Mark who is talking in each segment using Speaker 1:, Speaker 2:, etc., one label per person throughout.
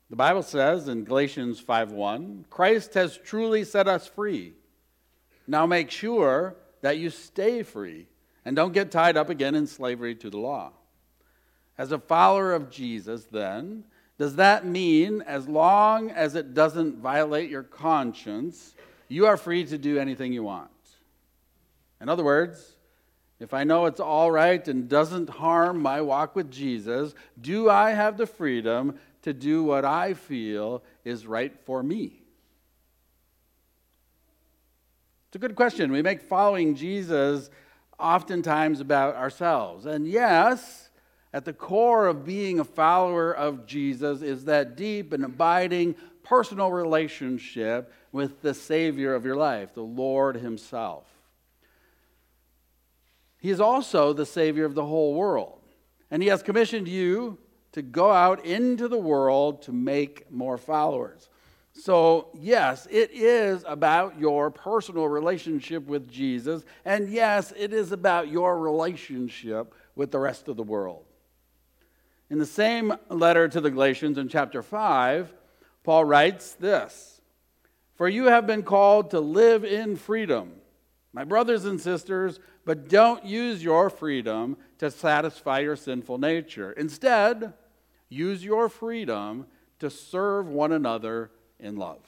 Speaker 1: The Bible says in Galatians 5:1, Christ has truly set us free. Now make sure that you stay free and don't get tied up again in slavery to the law. As a follower of Jesus, then, does that mean as long as it doesn't violate your conscience, you are free to do anything you want? In other words, if I know it's all right and doesn't harm my walk with Jesus, do I have the freedom to do what I feel is right for me? It's a good question. We make following Jesus oftentimes about ourselves. And yes, at the core of being a follower of Jesus is that deep and abiding personal relationship with the Savior of your life, the Lord Himself. He is also the Savior of the whole world. And He has commissioned you to go out into the world to make more followers. So, yes, it is about your personal relationship with Jesus. And yes, it is about your relationship with the rest of the world. In the same letter to the Galatians in chapter 5, Paul writes this: "For you have been called to live in freedom, my brothers and sisters, but don't use your freedom to satisfy your sinful nature. Instead, use your freedom to serve one another in love."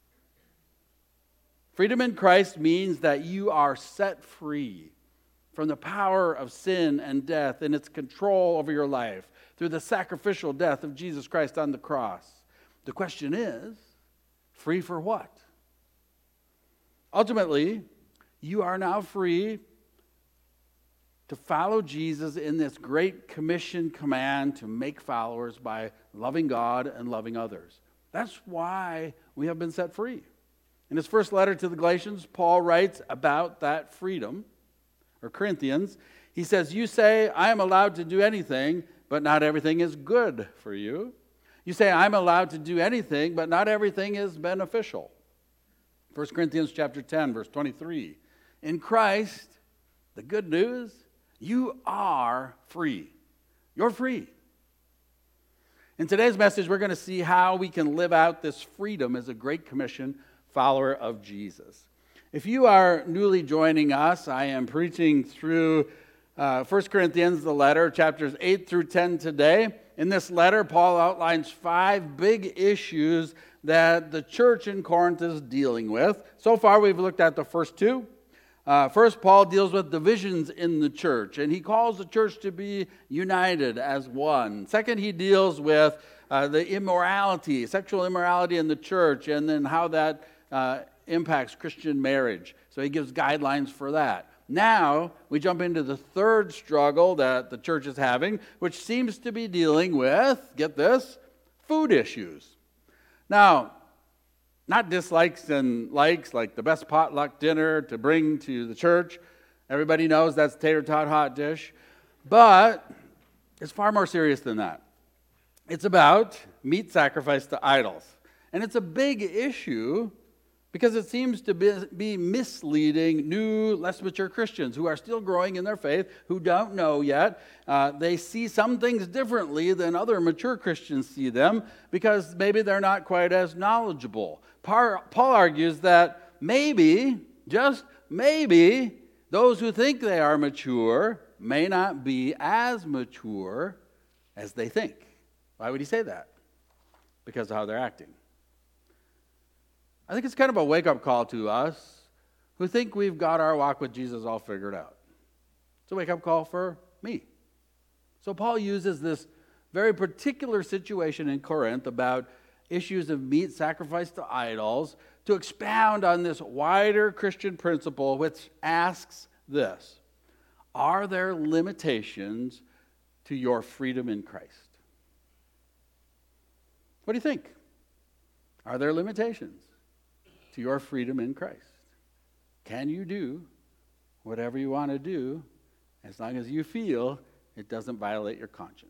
Speaker 1: Freedom in Christ means that you are set free from the power of sin and death and its control over your life through the sacrificial death of Jesus Christ on the cross. The question is, free for what? Ultimately, you are now free to follow Jesus in this great commission command to make followers by loving God and loving others. That's why we have been set free. In his first letter to the Galatians, Paul writes about that freedom, or Corinthians. He says, "You say, I am allowed to do anything, but not everything is good for you. You say, I'm allowed to do anything, but not everything is beneficial." 1 Corinthians chapter 10, verse 23. In Christ, the good news, you are free. You're free. In today's message, we're going to see how we can live out this freedom as a Great Commission follower of Jesus. If you are newly joining us, I am preaching through 1 Corinthians, the letter, chapters 8 through 10 today. In this letter, Paul outlines 5 big issues that the church in Corinth is dealing with. So far, we've looked at the first 2. First, Paul deals with divisions in the church, and he calls the church to be united as one. Second, he deals with the immorality, sexual immorality in the church, and then how that impacts Christian marriage. So he gives guidelines for that. Now, we jump into the third struggle that the church is having, which seems to be dealing with, get this, food issues. Now, not dislikes and likes, like the best potluck dinner to bring to the church. Everybody knows that's tater tot hot dish. But it's far more serious than that. It's about meat sacrificed to idols. And it's a big issue because it seems to be misleading new, less mature Christians who are still growing in their faith, who don't know yet. They see some things differently than other mature Christians see them because maybe they're not quite as knowledgeable. Paul argues that maybe, just maybe, those who think they are mature may not be as mature as they think. Why would he say that? Because of how they're acting. I think it's kind of a wake-up call to us who think we've got our walk with Jesus all figured out. It's a wake-up call for me. So Paul uses this very particular situation in Corinth about issues of meat sacrificed to idols to expound on this wider Christian principle, which asks this: are there limitations to your freedom in Christ? What do you think? Are there limitations to your freedom in Christ? Can you do whatever you want to do as long as you feel it doesn't violate your conscience?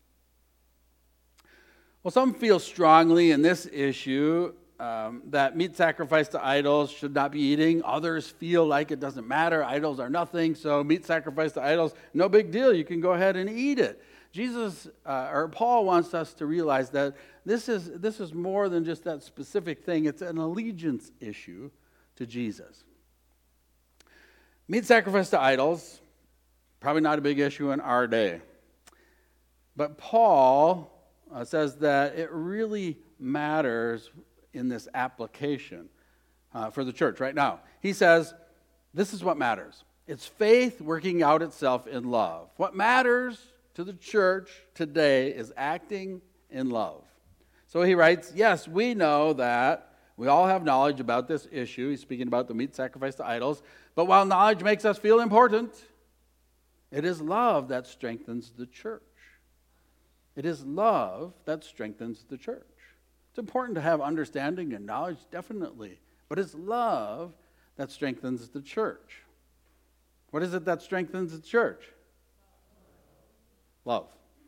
Speaker 1: Well, some feel strongly in this issue that meat sacrificed to idols should not be eating. Others feel like it doesn't matter. Idols are nothing, so meat sacrificed to idols, no big deal. You can go ahead and eat it. Paul wants us to realize that this is more than just that specific thing. It's an allegiance issue to Jesus. Meat sacrifice to idols, probably not a big issue in our day. But Paul says that it really matters in this application for the church right now. He says, this is what matters. It's faith working out itself in love. What matters to the church today is acting in love. So he writes, yes, we know that we all have knowledge about this issue. He's speaking about the meat sacrifice to idols. But while knowledge makes us feel important, it is love that strengthens the church. It is love that strengthens the church. It's important to have understanding and knowledge, definitely. But it's love that strengthens the church. What is it that strengthens the church? Love.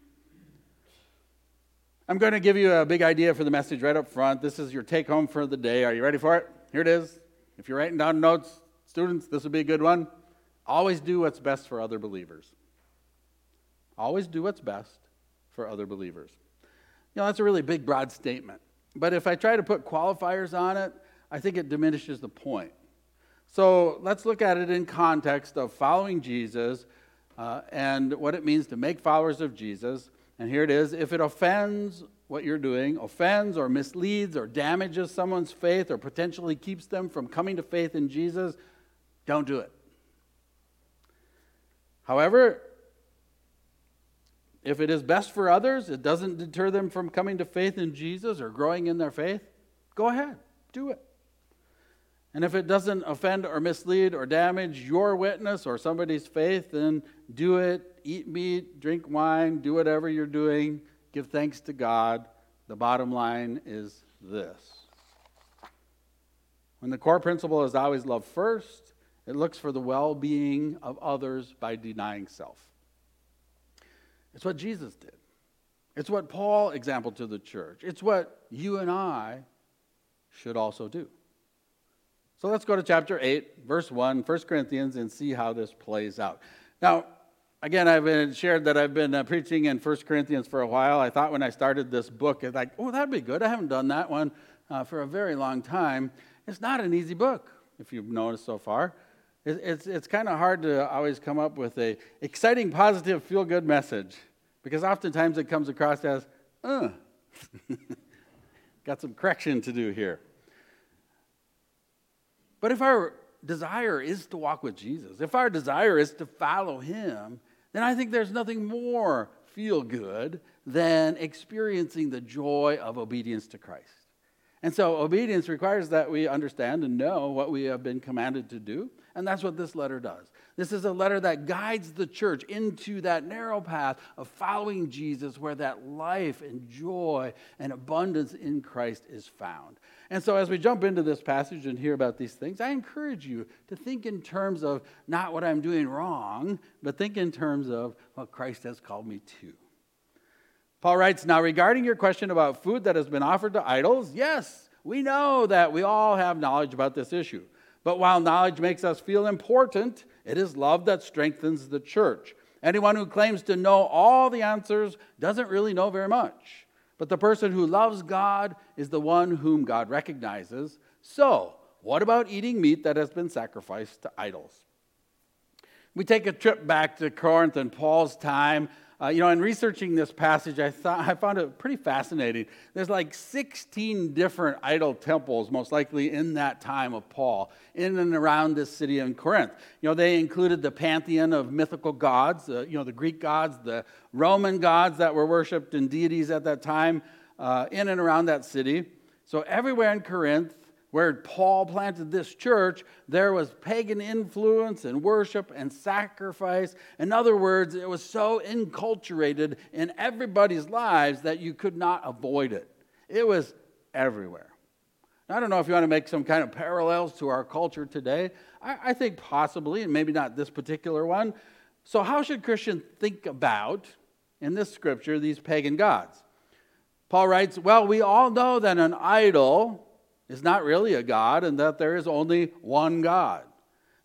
Speaker 1: I'm going to give you a big idea for the message right up front. This is your take home for the day. Are you ready for it? Here it is. If you're writing down notes, students, this would be a good one. Always do what's best for other believers. Always do what's best for other believers. You know, that's a really big, broad statement. But if I try to put qualifiers on it, I think it diminishes the point. So let's look at it in context of following Jesus and what it means to make followers of Jesus. And here it is. If it offends what you're doing, offends or misleads or damages someone's faith or potentially keeps them from coming to faith in Jesus, don't do it. However, if it is best for others, it doesn't deter them from coming to faith in Jesus or growing in their faith, go ahead, do it. And if it doesn't offend or mislead or damage your witness or somebody's faith, then do it. Eat meat, drink wine, do whatever you're doing. Give thanks to God. The bottom line is this. When the core principle is always love first, it looks for the well-being of others by denying self. It's what Jesus did. It's what Paul exampled to the church. It's what you and I should also do. So let's go to chapter 8, verse 1, 1 Corinthians, and see how this plays out. Now, again, I've shared that I've been preaching in 1 Corinthians for a while. I thought when I started this book, it's like, oh, that'd be good. I haven't done that one for a very long time. It's not an easy book, if you've noticed so far. It's kind of hard to always come up with a exciting, positive, feel-good message, because oftentimes it comes across as, got some correction to do here. But if our desire is to walk with Jesus, if our desire is to follow him, then I think there's nothing more feel-good than experiencing the joy of obedience to Christ. And so obedience requires that we understand and know what we have been commanded to do, and that's what this letter does. This is a letter that guides the church into that narrow path of following Jesus, where that life and joy and abundance in Christ is found. And so as we jump into this passage and hear about these things, I encourage you to think in terms of not what I'm doing wrong, but think in terms of what Christ has called me to. Paul writes, now regarding your question about food that has been offered to idols, yes, we know that we all have knowledge about this issue. But while knowledge makes us feel important, it is love that strengthens the church. Anyone who claims to know all the answers doesn't really know very much. But the person who loves God is the one whom God recognizes. So, what about eating meat that has been sacrificed to idols? We take a trip back to Corinth in Paul's time. In researching this passage, I found it pretty fascinating. There's like 16 different idol temples, most likely in that time of Paul, in and around this city in Corinth. They included the pantheon of mythical gods, the Greek gods, the Roman gods that were worshipped and deities at that time, in and around that city. So everywhere in Corinth, where Paul planted this church, there was pagan influence and worship and sacrifice. In other words, it was so enculturated in everybody's lives that you could not avoid it. It was everywhere. Now, I don't know if you want to make some kind of parallels to our culture today. I think possibly, and maybe not this particular one. So how should Christians think about, in this scripture, these pagan gods? Paul writes, well, we all know that an idol is not really a god and that there is only one God.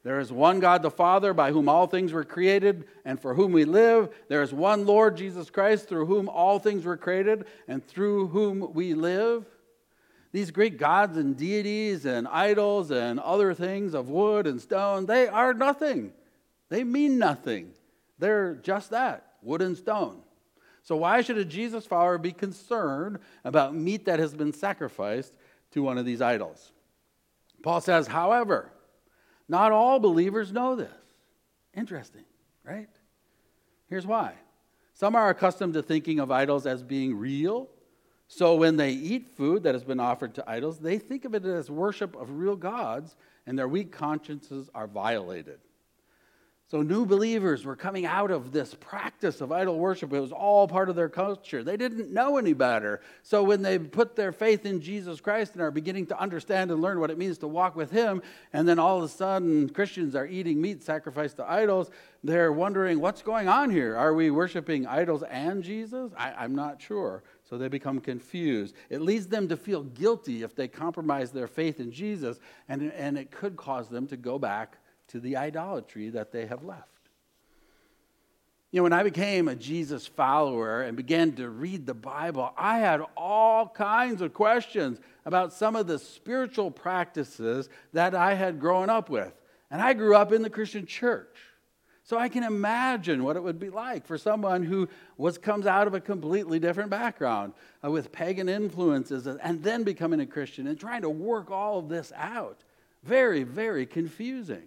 Speaker 1: There is one God the Father, by whom all things were created and for whom we live. There is one Lord Jesus Christ, through whom all things were created and through whom we live. These Greek gods and deities and idols and other things of wood and stone, they are nothing. They mean nothing. They're just that, wood and stone. So why should a Jesus follower be concerned about meat that has been sacrificed to one of these idols? Paul says, however, not all believers know this. Interesting, right? Here's why. Some are accustomed to thinking of idols as being real. So when they eat food that has been offered to idols, they think of it as worship of real gods, and their weak consciences are violated. So new believers were coming out of this practice of idol worship. It was all part of their culture. They didn't know any better. So when they put their faith in Jesus Christ and are beginning to understand and learn what it means to walk with Him, and then all of a sudden Christians are eating meat sacrificed to idols, they're wondering, what's going on here? Are we worshiping idols and Jesus? I'm not sure. So they become confused. It leads them to feel guilty if they compromise their faith in Jesus, and it could cause them to go back to the idolatry that they have left. You know, when I became a Jesus follower and began to read the Bible, I had all kinds of questions about some of the spiritual practices that I had grown up with. And I grew up in the Christian church. So I can imagine what it would be like for someone who comes out of a completely different background with pagan influences and then becoming a Christian and trying to work all of this out. Very, very confusing.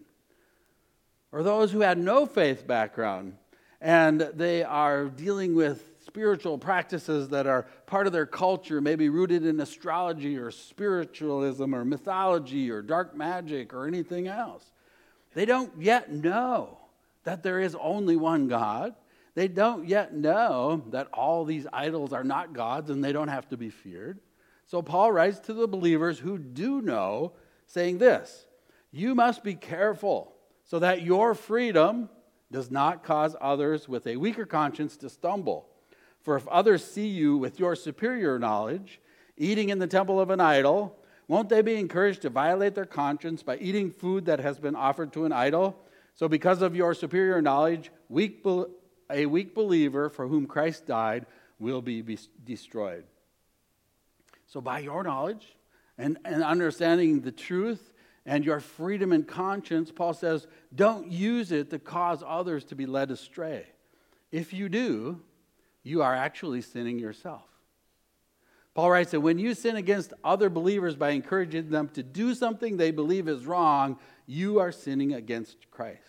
Speaker 1: Or those who had no faith background and they are dealing with spiritual practices that are part of their culture, maybe rooted in astrology or spiritualism or mythology or dark magic or anything else. They don't yet know that there is only one God. They don't yet know that all these idols are not gods and they don't have to be feared. So Paul writes to the believers who do know, saying this, "You must be careful so that your freedom does not cause others with a weaker conscience to stumble. For if others see you with your superior knowledge, eating in the temple of an idol, won't they be encouraged to violate their conscience by eating food that has been offered to an idol? So because of your superior knowledge, a weak believer for whom Christ died will be destroyed." So by your knowledge and understanding the truth and your freedom and conscience, Paul says, don't use it to cause others to be led astray. If you do, you are actually sinning yourself. Paul writes that when you sin against other believers by encouraging them to do something they believe is wrong, you are sinning against Christ.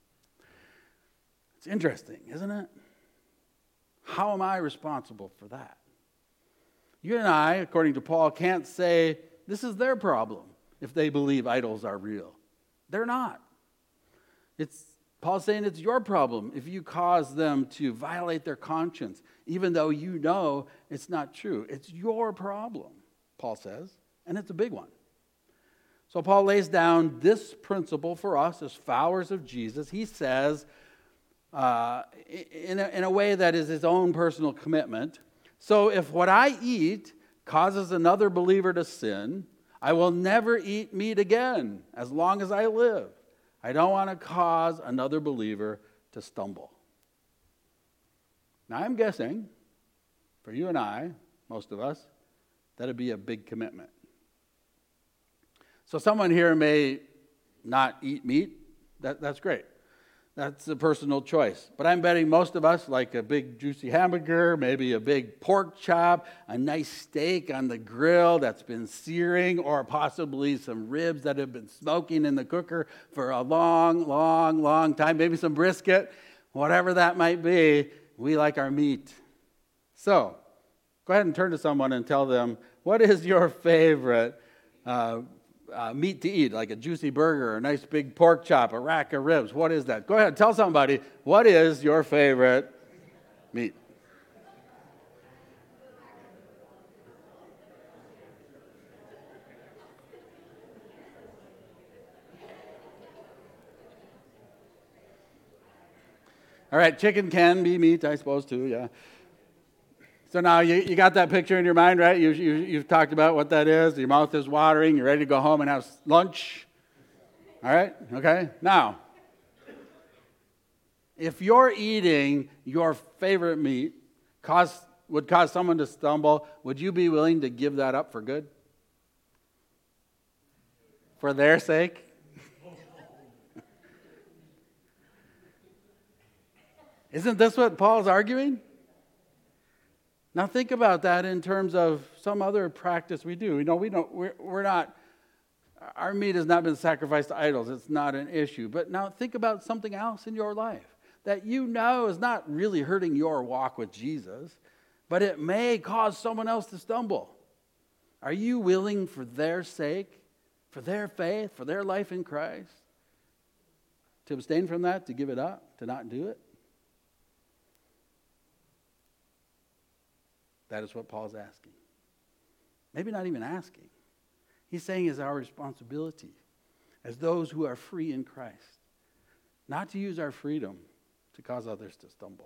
Speaker 1: It's interesting, isn't it? How am I responsible for that? You and I, according to Paul, can't say this is their problem if they believe idols are real. They're not. Paul's saying it's your problem if you cause them to violate their conscience, even though you know it's not true. It's your problem, Paul says, and it's a big one. So Paul lays down this principle for us as followers of Jesus. He says, in a way that is his own personal commitment, so if what I eat causes another believer to sin, I will never eat meat again as long as I live. I don't want to cause another believer to stumble. Now I'm guessing, for you and I, most of us, that'd be a big commitment. So someone here may not eat meat. That's great. That's a personal choice. But I'm betting most of us like a big juicy hamburger, maybe a big pork chop, a nice steak on the grill that's been searing, or possibly some ribs that have been smoking in the cooker for a long time, maybe some brisket, whatever that might be. We like our meat. So go ahead and turn to someone and tell them, what is your favorite meat to eat, like a juicy burger, a nice big pork chop, a rack of ribs? What is that? Go ahead, tell somebody, what is your favorite meat? All right, chicken can be meat, I suppose, too, yeah. So now you got that picture in your mind, right? You've talked about what that is. Your mouth is watering. You're ready to go home and have lunch. All right? Okay? Now, if you're eating your favorite meat would cause someone to stumble, would you be willing to give that up for good? For their sake? Isn't this what Paul's arguing? Now think about that in terms of some other practice we do. We're not, our meat has not been sacrificed to idols. It's not an issue. But now think about something else in your life that you know is not really hurting your walk with Jesus, but it may cause someone else to stumble. Are you willing for their sake, for their faith, for their life in Christ, to abstain from that, to give it up, to not do it? That is what Paul's asking. Maybe not even asking. He's saying it's our responsibility as those who are free in Christ, not to use our freedom to cause others to stumble.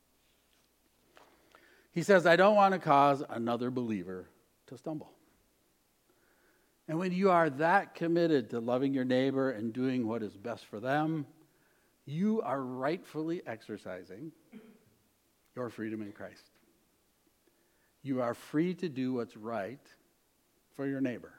Speaker 1: He says, I don't want to cause another believer to stumble. And when you are that committed to loving your neighbor and doing what is best for them, you are rightfully exercising your freedom in Christ. You are free to do what's right for your neighbor.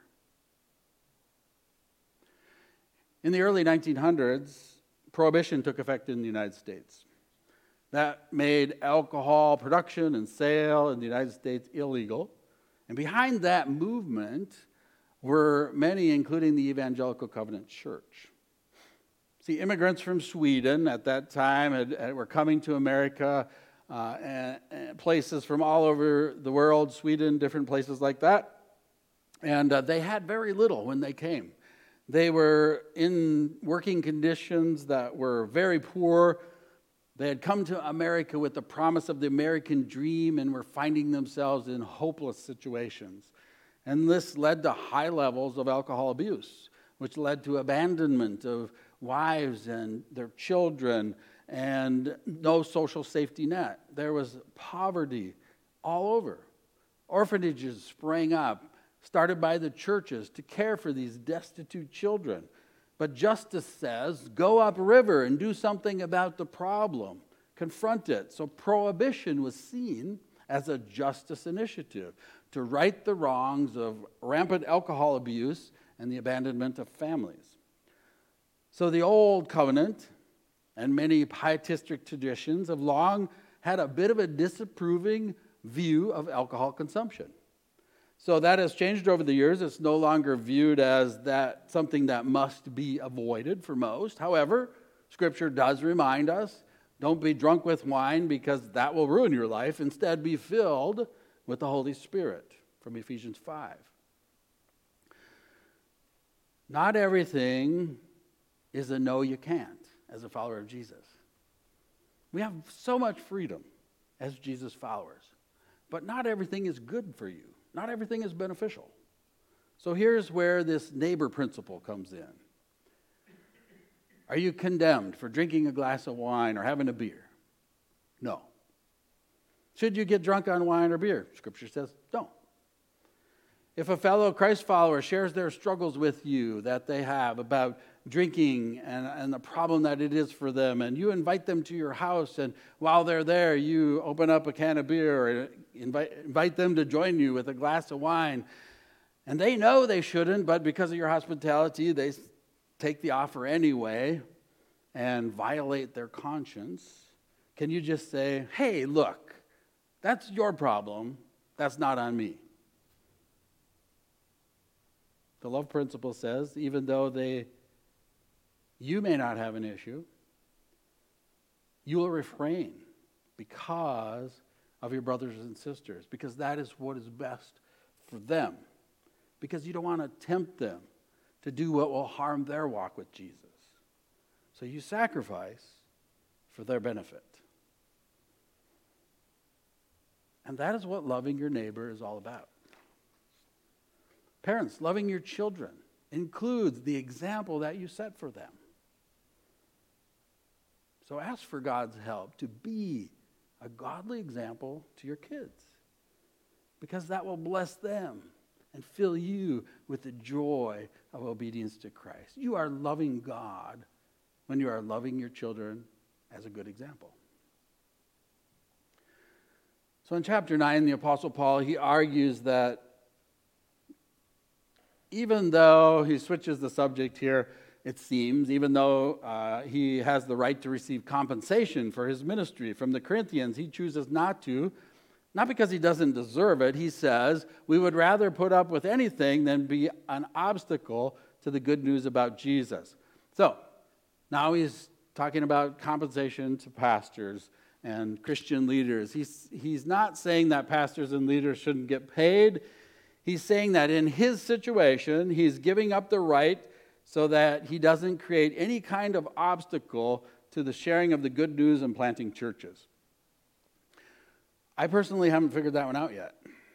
Speaker 1: In the early 1900s, Prohibition took effect in the United States. That made alcohol production and sale in the United States illegal. And behind that movement were many, including the Evangelical Covenant Church. See, immigrants from Sweden at that time were coming to America, and places from all over the world, Sweden, different places like that. And they had very little when they came. They were in working conditions that were very poor. They had come to America with the promise of the American dream and were finding themselves in hopeless situations. And this led to high levels of alcohol abuse, which led to abandonment of wives and their children and no social safety net. There was poverty all over. Orphanages sprang up, started by the churches to care for these destitute children. But justice says, go upriver and do something about the problem. Confront it. So prohibition was seen as a justice initiative to right the wrongs of rampant alcohol abuse and the abandonment of families. So the Old Covenant and many pietistic traditions have long had a bit of a disapproving view of alcohol consumption. So that has changed over the years. It's no longer viewed as that something that must be avoided for most. However, Scripture does remind us, don't be drunk with wine because that will ruin your life. Instead, be filled with the Holy Spirit from Ephesians 5. Not everything is a no, you can't as a follower of Jesus. We have so much freedom as Jesus followers, but not everything is good for you. Not everything is beneficial. So here's where this neighbor principle comes in. Are you condemned for drinking a glass of wine or having a beer? No. Should you get drunk on wine or beer? Scripture says don't. If a fellow Christ follower shares their struggles with you that they have about drinking and the problem that it is for them, and you invite them to your house, and while they're there, you open up a can of beer or invite them to join you with a glass of wine, and they know they shouldn't, but because of your hospitality, they take the offer anyway and violate their conscience. Can you just say, hey, look, that's your problem. That's not on me. The love principle says, even though you may not have an issue, you will refrain because of your brothers and sisters, because that is what is best for them, because you don't want to tempt them to do what will harm their walk with Jesus. So you sacrifice for their benefit. And that is what loving your neighbor is all about. Parents, loving your children includes the example that you set for them. So ask for God's help to be a godly example to your kids, because that will bless them and fill you with the joy of obedience to Christ. You are loving God when you are loving your children as a good example. So in chapter 9, the Apostle Paul, he argues that even though he switches the subject here, it seems, even though he has the right to receive compensation for his ministry from the Corinthians, he chooses not to, not because he doesn't deserve it. He says, we would rather put up with anything than be an obstacle to the good news about Jesus. So now he's talking about compensation to pastors and Christian leaders. He's not saying that pastors and leaders shouldn't get paid. He's saying that in his situation, he's giving up the right so that he doesn't create any kind of obstacle to the sharing of the good news and planting churches. I personally haven't figured that one out yet.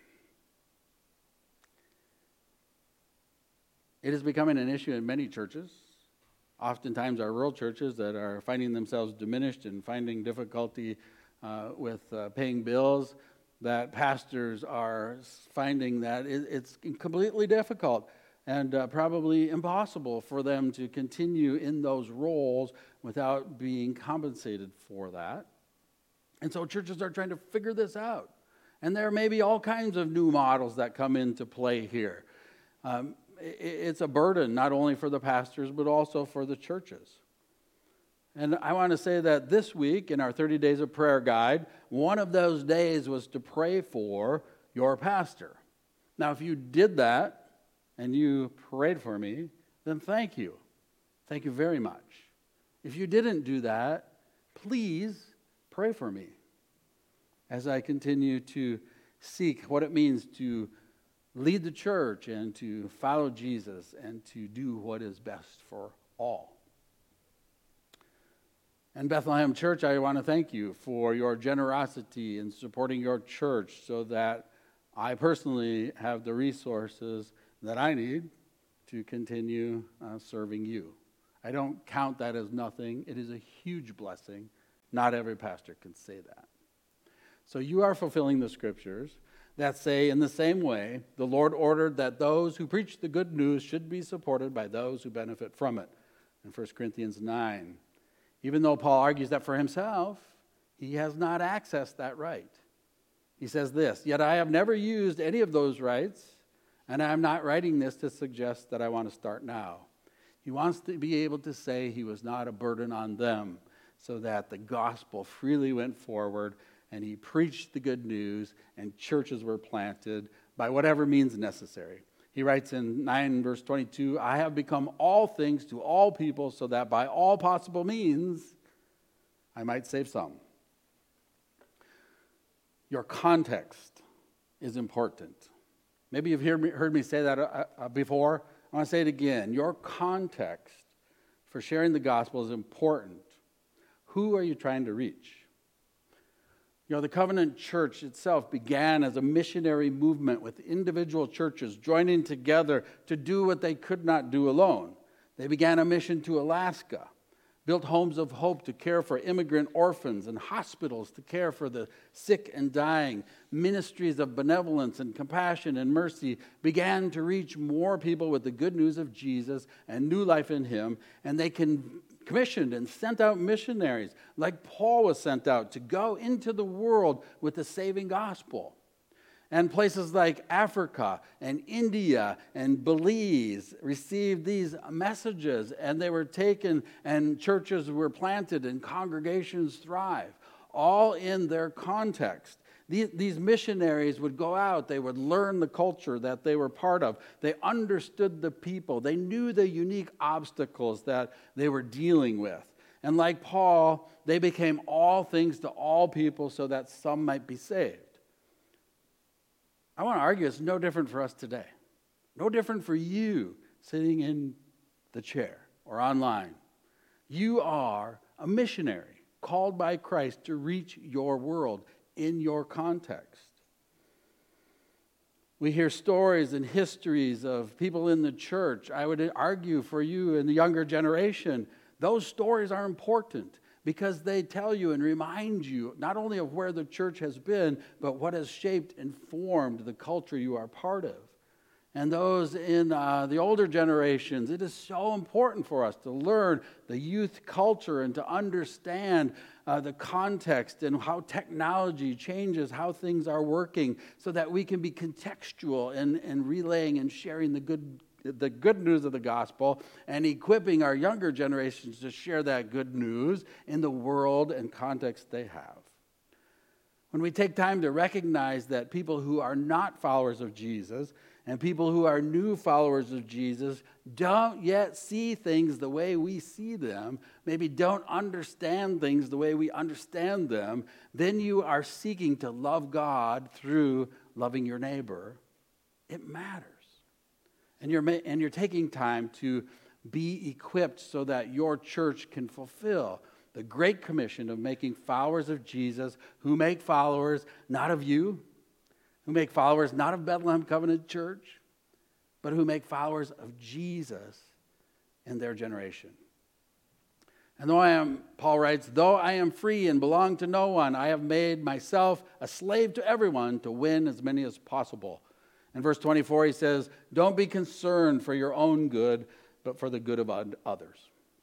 Speaker 1: It is becoming an issue in many churches. Oftentimes our rural churches that are finding themselves diminished and finding difficulty with paying bills, that pastors are finding that it's completely difficult and probably impossible for them to continue in those roles without being compensated for that. And so churches are trying to figure this out. And there may be all kinds of new models that come into play here. It's a burden not only for the pastors, but also for the churches. And I want to say that this week in our 30 Days of Prayer guide, one of those days was to pray for your pastor. Now, if you did that and you prayed for me, then thank you. Thank you very much. If you didn't do that, please pray for me as I continue to seek what it means to lead the church and to follow Jesus and to do what is best for all. And Bethlehem Church, I want to thank you for your generosity in supporting your church so that I personally have the resources that I need to continue serving you. I don't count that as nothing. It is a huge blessing. Not every pastor can say that. So you are fulfilling the scriptures that say, in the same way, the Lord ordered that those who preach the good news should be supported by those who benefit from it. In 1 Corinthians 9. Even though Paul argues that for himself, he has not accessed that right. He says this, yet I have never used any of those rights, and I am not writing this to suggest that I want to start now. He wants to be able to say he was not a burden on them, so that the gospel freely went forward, and he preached the good news, and churches were planted by whatever means necessary. He writes in 9 verse 22, I have become all things to all people so that by all possible means I might save some. Your context is important. Maybe you've heard me say that before. I want to say it again. Your context for sharing the gospel is important. Who are you trying to reach? You know, the Covenant Church itself began as a missionary movement with individual churches joining together to do what they could not do alone. They began a mission to Alaska, built homes of hope to care for immigrant orphans and hospitals to care for the sick and dying. Ministries of benevolence and compassion and mercy began to reach more people with the good news of Jesus and new life in Him, and they commissioned and sent out missionaries like Paul was sent out to go into the world with the saving gospel. And places like Africa and India and Belize received these messages, and they were taken, and churches were planted and congregations thrive, all in their context. These missionaries would go out, they would learn the culture that they were part of. They understood the people. They knew the unique obstacles that they were dealing with. And like Paul, they became all things to all people so that some might be saved. I want to argue it's no different for us today. No different for you sitting in the chair or online. You are a missionary called by Christ to reach your world in your context. We hear stories and histories of people in the church. I would argue for you in the younger generation, those stories are important because they tell you and remind you not only of where the church has been, but what has shaped and formed the culture you are part of. and those in the older generations, it is so important for us to learn the youth culture and to understand the context and how technology changes how things are working so that we can be contextual in relaying and sharing the good news of the gospel and equipping our younger generations to share that good news in the world and context they have. When we take time to recognize that people who are not followers of Jesus and people who are new followers of Jesus don't yet see things the way we see them, maybe don't understand things the way we understand them, then you are seeking to love God through loving your neighbor. It matters. And you're taking time to be equipped so that your church can fulfill the Great Commission of making followers of Jesus who make followers not of you, who make followers not of Bethlehem Covenant Church, but who make followers of Jesus in their generation. And Paul writes, though I am free and belong to no one, I have made myself a slave to everyone to win as many as possible. In verse 24, he says, don't be concerned for your own good, but for the good of others.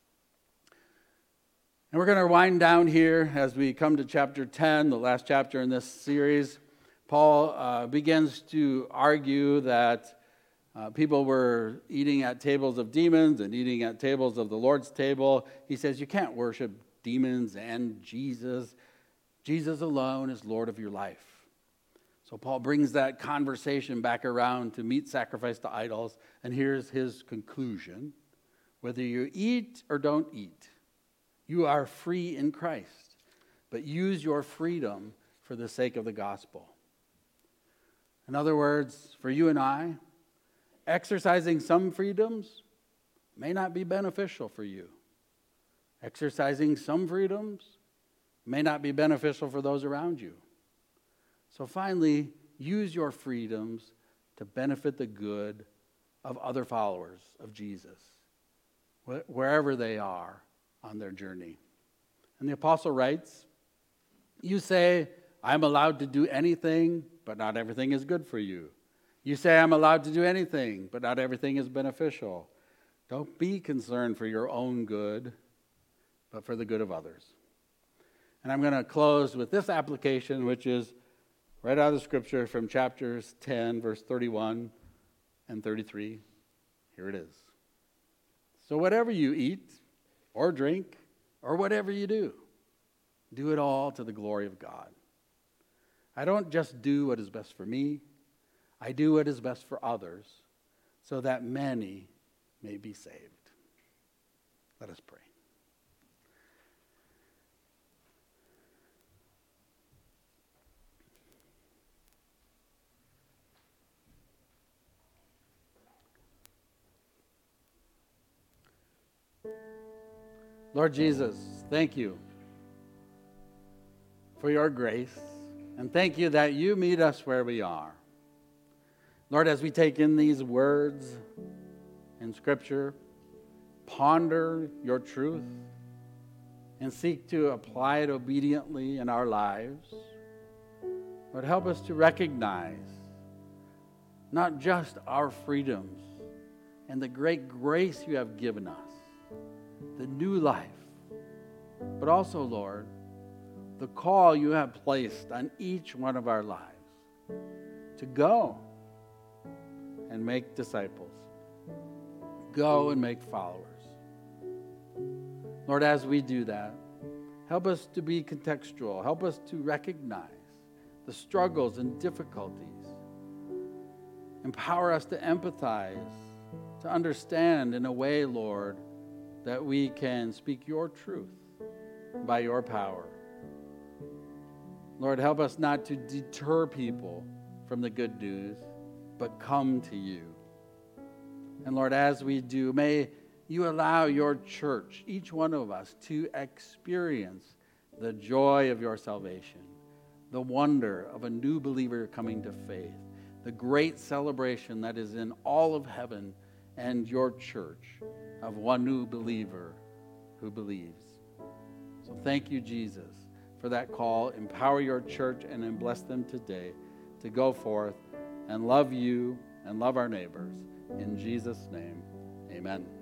Speaker 1: And we're going to wind down here as we come to chapter 10, the last chapter in this series. Paul begins to argue that people were eating at tables of demons and eating at tables of the Lord's table. He says you can't worship demons and Jesus. Jesus alone is Lord of your life. So Paul brings that conversation back around to meat sacrifice to idols. And here's his conclusion. Whether you eat or don't eat, you are free in Christ. But use your freedom for the sake of the gospel. In other words, for you and I, exercising some freedoms may not be beneficial for you. Exercising some freedoms may not be beneficial for those around you. So finally, use your freedoms to benefit the good of other followers of Jesus, wherever they are on their journey. And the apostle writes, you say, I'm allowed to do anything, but not everything is good for you. You say, I'm allowed to do anything, but not everything is beneficial. Don't be concerned for your own good, but for the good of others. And I'm going to close with this application, which is right out of the scripture from chapters 10, verse 31 and 33. Here it is. So whatever you eat or drink or whatever you do it all to the glory of God. I don't just do what is best for me. I do what is best for others so that many may be saved. Let us pray. Lord Jesus, thank you for your grace, and thank you that you meet us where we are. Lord, as we take in these words in Scripture, ponder your truth, and seek to apply it obediently in our lives, Lord, help us to recognize not just our freedoms and the great grace you have given us, the new life, but also, Lord, the call you have placed on each one of our lives to go and make disciples. Go and make followers. Lord, as we do that, help us to be contextual. Help us to recognize the struggles and difficulties. Empower us to empathize, to understand in a way, Lord, that we can speak your truth by your power. Lord, help us not to deter people from the good news, but come to you. And Lord, as we do, may you allow your church, each one of us, to experience the joy of your salvation, the wonder of a new believer coming to faith, the great celebration that is in all of heaven and your church of one new believer who believes. So thank you, Jesus, for that call. Empower your church and then bless them today to go forth and love you and love our neighbors. In Jesus' name, amen.